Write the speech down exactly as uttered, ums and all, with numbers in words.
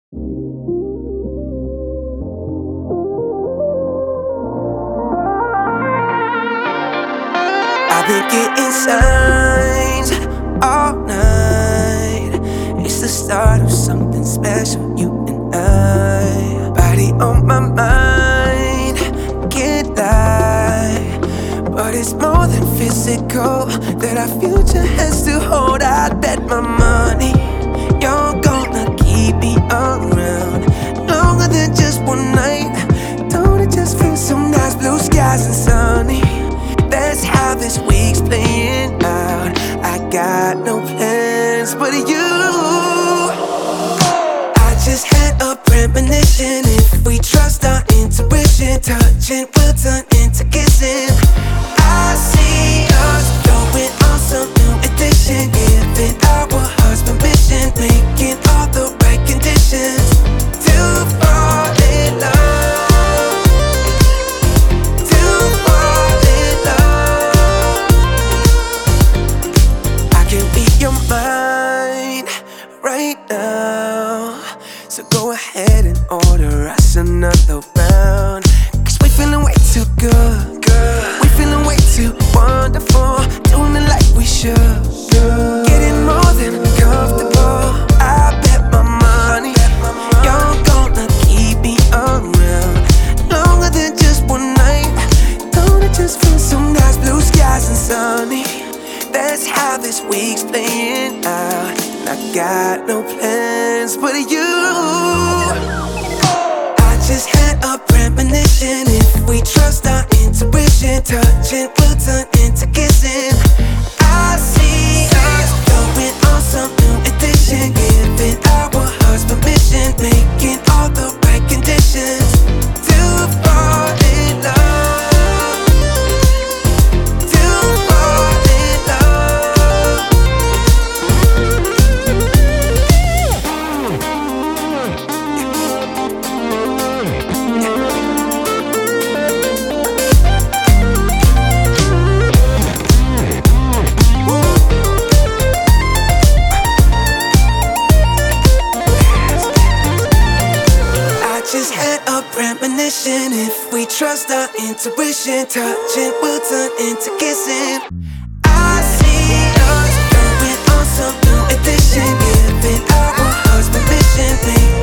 I've been getting signs all night. It's the start of something special, you and I. Body on my mind, can't lie. But it's more than physical that our future has to hold. I bet my money you're gonna keep me around longer than just one night. Don't it just feel so nice? Blue skies and sunny. That's how this week's playing out. I got no plans but you. I just had a premonition. If we trust our intuition, touching will turn into kissing. I see us going on some new addiction, giving our hearts permission, making all the right conditions to fall in love, to fall in love. I can read your mind right now, so go ahead and order us another round. Cause we feeling way too good, good. We feeling way too wonderful, doing it like we should, good. Getting more than comfortable. I bet my money you're gonna keep me around longer than just one night. Don't it just feel so nice? Blue skies and sunny. That's how this week's playing out. And I got no plans but you. I just had a premonition. If we trust our intuition, touching will turn into kissing. I see us going on some new addiction, giving our hearts permission, making all the right conditions to fall in love, to fall in love. I just had a premonition. If we trust our intuition, touching will turn into kissing. I see us going on some new addiction, giving our hearts permission,